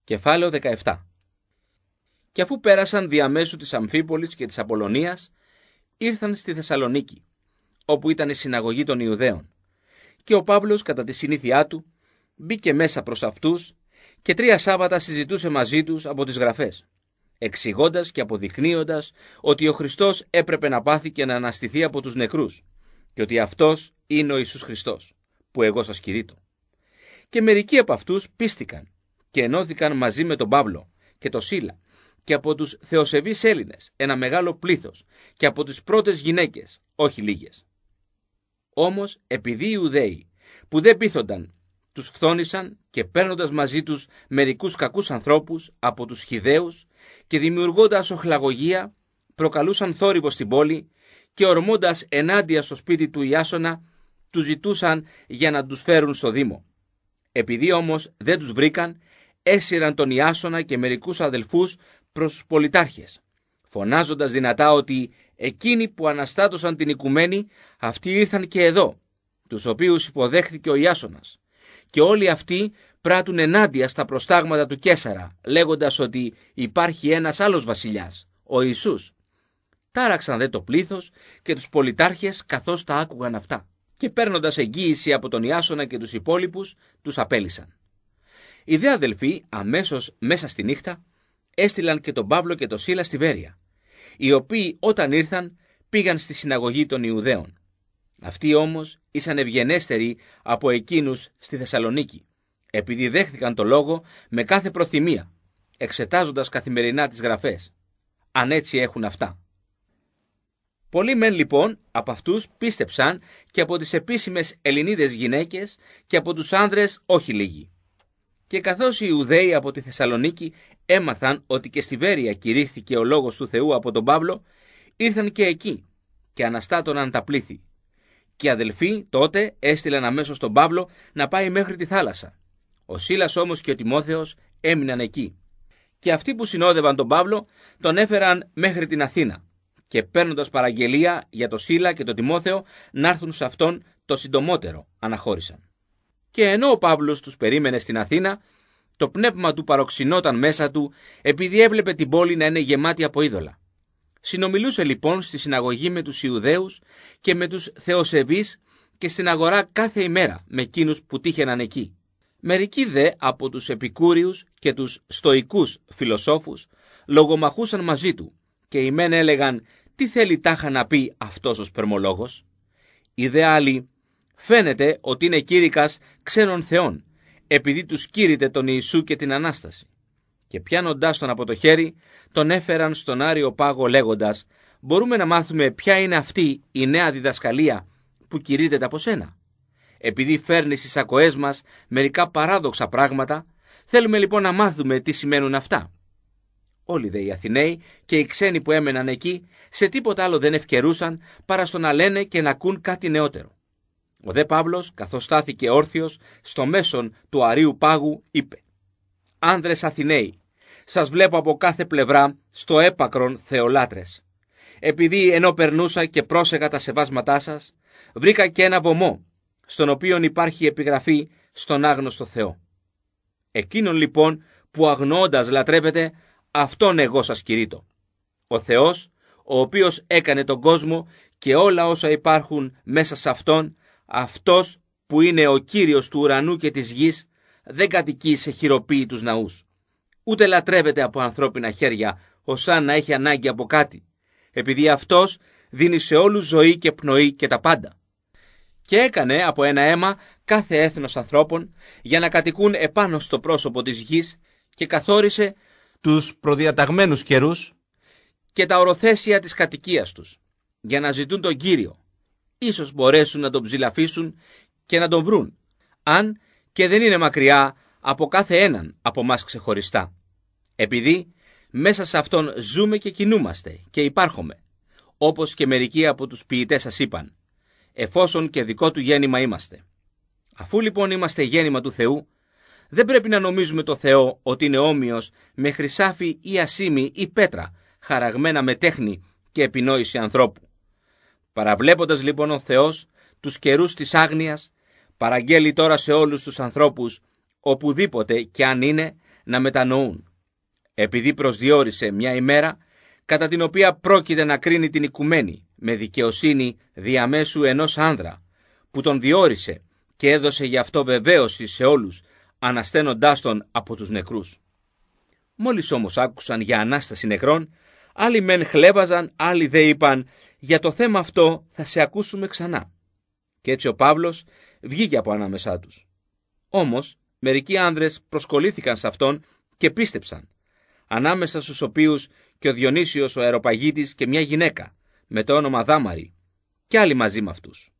Κεφάλαιο 17. Και αφού πέρασαν διαμέσου της Αμφίπολης και της Απολωνίας, ήρθαν στη Θεσσαλονίκη, όπου ήταν η συναγωγή των Ιουδαίων. Και ο Παύλος, κατά τη συνήθειά του, μπήκε μέσα προς αυτούς και 3 Σάββατα συζητούσε μαζί τους από τις Γραφές, εξηγώντας και αποδεικνύοντας ότι ο Χριστός έπρεπε να πάθει και να αναστηθεί από τους νεκρούς και ότι αυτός είναι ο Ιησούς Χριστός, που εγώ σας κηρύττω. Και μερικοί από αυτούς πίστηκαν και ενώθηκαν μαζί με τον Παύλο και τον Σίλα και από τους θεοσεβείς Έλληνες ένα μεγάλο πλήθος και από τις πρώτες γυναίκες, όχι λίγες. Όμως επειδή οι Ιουδαίοι που δεν πείθονταν τους φθόνησαν και παίρνοντας μαζί τους μερικούς κακούς ανθρώπους από τους Χιδαίους και δημιουργώντας οχλαγωγία προκαλούσαν θόρυβο στην πόλη και ορμώντας ενάντια στο σπίτι του Ιάσονα τους ζητούσαν για να τους φέρουν στο Δήμο. Επειδή όμως δεν τους βρήκαν, έσυραν τον Ιάσονα και μερικούς αδελφούς προς τους πολιτάρχες, φωνάζοντας δυνατά ότι εκείνοι που αναστάτωσαν την οικουμένη, αυτοί ήρθαν και εδώ, τους οποίους υποδέχθηκε ο Ιάσονας, και όλοι αυτοί πράττουν ενάντια στα προστάγματα του Καίσαρα, λέγοντας ότι υπάρχει ένας άλλος βασιλιάς, ο Ιησούς. Τάραξαν δε το πλήθος και τους πολιτάρχες καθώς τα άκουγαν αυτά, και παίρνοντας εγγύηση από τον Ιάσονα και τους υπόλοιπους, τους απέλυσαν. Οι δε αδελφοί αμέσως μέσα στη νύχτα έστειλαν και τον Παύλο και τον Σίλα στη Βέρεια, οι οποίοι όταν ήρθαν πήγαν στη συναγωγή των Ιουδαίων. Αυτοί όμως ήσαν ευγενέστεροι από εκείνους στη Θεσσαλονίκη, επειδή δέχθηκαν το λόγο με κάθε προθυμία, εξετάζοντας καθημερινά τις Γραφές, αν έτσι έχουν αυτά. Πολλοί μεν λοιπόν από αυτούς πίστεψαν και από τις επίσημες Ελληνίδες γυναίκες και από τους άνδρες όχι λίγοι. Και καθώς οι Ιουδαίοι από τη Θεσσαλονίκη έμαθαν ότι και στη Βέρεια κηρύχθηκε ο λόγος του Θεού από τον Παύλο, ήρθαν και εκεί και αναστάτωναν τα πλήθη. Και οι αδελφοί τότε έστειλαν αμέσως τον Παύλο να πάει μέχρι τη θάλασσα. Ο Σίλας όμως και ο Τιμόθεος έμειναν εκεί. Και αυτοί που συνόδευαν τον Παύλο τον έφεραν μέχρι την Αθήνα και παίρνοντας παραγγελία για τον Σίλα και τον Τιμόθεο να έρθουν σε αυτόν το συντομότερο αναχώρησαν. Και ενώ ο Παύλος τους περίμενε στην Αθήνα, το πνεύμα του παροξυνόταν μέσα του επειδή έβλεπε την πόλη να είναι γεμάτη από είδωλα. Συνομιλούσε λοιπόν στη συναγωγή με τους Ιουδαίους και με τους θεοσεβείς και στην αγορά κάθε ημέρα με εκείνους που τύχαιναν εκεί. Μερικοί δε από τους επικούριους και τους στοικούς φιλοσόφους λογομαχούσαν μαζί του και οι μεν έλεγαν «Τι θέλει τάχα να πει αυτός ο σπερμολόγος?» Οι δε άλλοι «Φαίνεται ότι είναι κήρυκας ξένων θεών, επειδή τους κήρυτε τον Ιησού και την Ανάσταση». Και πιάνοντάς τον από το χέρι, τον έφεραν στον Άριο Πάγο λέγοντας «Μπορούμε να μάθουμε ποια είναι αυτή η νέα διδασκαλία που κηρύτεται από σένα? Επειδή φέρνεις στις ακοές μας μερικά παράδοξα πράγματα, θέλουμε λοιπόν να μάθουμε τι σημαίνουν αυτά». Όλοι δε οι Αθηναίοι και οι ξένοι που έμεναν εκεί σε τίποτα άλλο δεν ευκαιρούσαν παρά στο να λένε και να ακούν κάτι νεότερο. Ο δε Παύλος, καθώς στάθηκε όρθιος στο μέσον του Αρίου Πάγου, είπε «Άνδρες Αθηναίοι, σας βλέπω από κάθε πλευρά στο έπακρον θεολάτρες. Επειδή ενώ περνούσα και πρόσεγα τα σεβάσματά σας, βρήκα και ένα βωμό, στον οποίον υπάρχει επιγραφή στον άγνωστο Θεό. Εκείνον λοιπόν που αγνοώντας λατρεύετε, αυτόν εγώ σας κηρύττω. Ο Θεός, ο οποίος έκανε τον κόσμο και όλα όσα υπάρχουν μέσα σε αυτόν, αυτός που είναι ο Κύριος του ουρανού και της γης, δεν κατοικεί σε χειροποίητους ναούς. Ούτε λατρεύεται από ανθρώπινα χέρια, ωσάν να έχει ανάγκη από κάτι, επειδή αυτός δίνει σε όλους ζωή και πνοή και τα πάντα. Και έκανε από ένα αίμα κάθε έθνος ανθρώπων για να κατοικούν επάνω στο πρόσωπο της γης και καθόρισε τους προδιαταγμένους καιρούς και τα οροθέσια της κατοικίας τους, για να ζητούν τον Κύριο. Ίσως μπορέσουν να τον ψηλαφίσουν και να τον βρουν, αν και δεν είναι μακριά από κάθε έναν από μας ξεχωριστά. Επειδή μέσα σε αυτόν ζούμε και κινούμαστε και υπάρχουμε, όπως και μερικοί από τους ποιητές σας είπαν, εφόσον και δικό του γέννημα είμαστε. Αφού λοιπόν είμαστε γέννημα του Θεού, δεν πρέπει να νομίζουμε το Θεό ότι είναι όμοιος με χρυσάφι ή ασήμι ή πέτρα, χαραγμένα με τέχνη και επινόηση ανθρώπου. Παραβλέποντας λοιπόν ο Θεός τους καιρούς της άγνοιας, παραγγέλει τώρα σε όλους τους ανθρώπους, οπουδήποτε και αν είναι, να μετανοούν, επειδή προσδιορίσε μια ημέρα κατά την οποία πρόκειται να κρίνει την οικουμένη με δικαιοσύνη διαμέσου ενός άνδρα που τον διόρισε και έδωσε γι' αυτό βεβαίωση σε όλους, ανασταίνοντάς τον από τους νεκρούς. Μόλις όμως άκουσαν για Ανάσταση νεκρών, άλλοι μεν χλέβαζαν, άλλοι δε είπαν «Για το θέμα αυτό θα σε ακούσουμε ξανά». Και έτσι ο Παύλος βγήκε από ανάμεσά τους. Όμως μερικοί άνδρες προσκολήθηκαν σε αυτόν και πίστεψαν, ανάμεσα στους οποίους και ο Διονύσιος ο Αεροπαγίτης και μια γυναίκα με το όνομα Δάμαρη, και άλλοι μαζί με αυτούς.